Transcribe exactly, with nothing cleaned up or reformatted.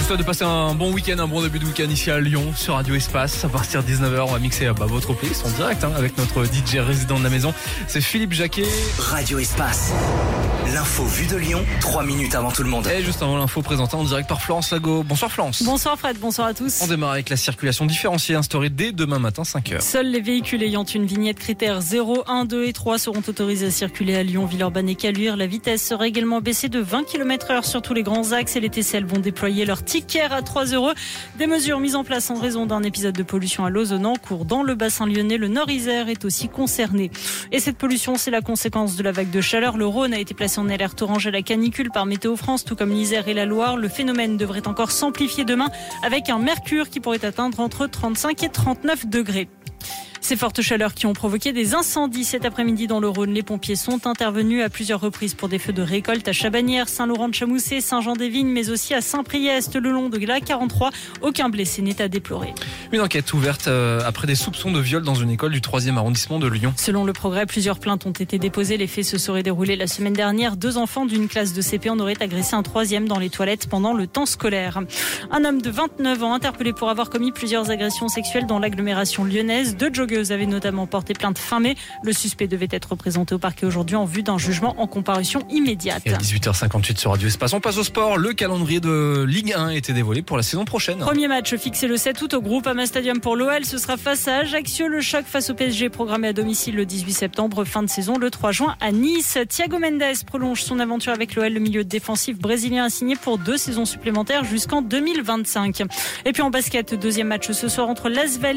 souhaite de passer un bon week-end, un bon début de week-end ici à Lyon sur Radio Espace. À partir de dix-neuf heures, on va mixer bah, votre playlist en direct hein, avec notre D J résident de la maison. C'est Philippe Jacquet. Radio Espace. L'info vue de Lyon, trois minutes avant tout le monde. Et juste avant l'info présentée en direct par Florence Lago. Bonsoir Florence. Bonsoir Fred, bonsoir à tous. On démarre avec la circulation différenciée instaurée dès demain matin cinq heures. Seuls les véhicules ayant une vignette critère zéro, un, deux et trois seront autorisés à circuler à Lyon, Villeurbanne et Caluire. La vitesse sera également baissée de vingt kilomètres heure sur tous les grands axes et les T C L vont déployer leur ticket à trois euros. Des mesures mises en place en raison d'un épisode de pollution à Lausanne en cours dans le bassin lyonnais. Le Nord-Isère est aussi concerné. Et cette pollution, c'est la conséquence de la vague de chaleur. Le Rhône a été placé en alerte orange à la canicule par Météo France, tout comme l'Isère et la Loire. Le phénomène devrait encore s'amplifier demain avec un mercure qui pourrait atteindre entre trente-cinq et trente-neuf degrés. Ces fortes chaleurs qui ont provoqué des incendies cet après-midi dans le Rhône. Les pompiers sont intervenus à plusieurs reprises pour des feux de récolte à Chabanières, Saint-Laurent-de-Chamousset, Saint-Jean-des-Vignes, mais aussi à Saint-Priest, le long de la quarante-trois. Aucun blessé n'est à déplorer. Une enquête ouverte après des soupçons de viol dans une école du troisième arrondissement de Lyon. Selon Le Progrès, plusieurs plaintes ont été déposées. Les faits se seraient déroulés la semaine dernière. Deux enfants d'une classe de C P en auraient agressé un troisième dans les toilettes pendant le temps scolaire. Un homme de vingt-neuf ans interpellé pour avoir commis plusieurs agressions sexuelles dans l'agglomération lyonnaise. Deux joggeuses avaient notamment porté plainte fin mai. Le suspect devait être présenté au parquet aujourd'hui en vue d'un jugement en comparution immédiate. Et à dix-huit heures cinquante-huit sur Radio Espace, on passe au sport. Le calendrier de Ligue un a été dévoilé pour la saison prochaine. Premier match fixé le sept août au Groupama Stadium pour l'O L. Ce sera face à Ajaccio. Le choc face au P S G programmé à domicile le dix-huit septembre. Fin de saison le trois juin à Nice. Thiago Mendes prolonge son aventure avec l'O L. Le milieu défensif brésilien a signé pour deux saisons supplémentaires jusqu'en deux mille vingt-cinq. Et puis en basket, deuxième match ce soir entre l'Asvel